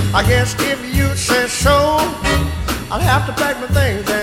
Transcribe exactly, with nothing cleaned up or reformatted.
I guess if you say so, I'll have to pack my things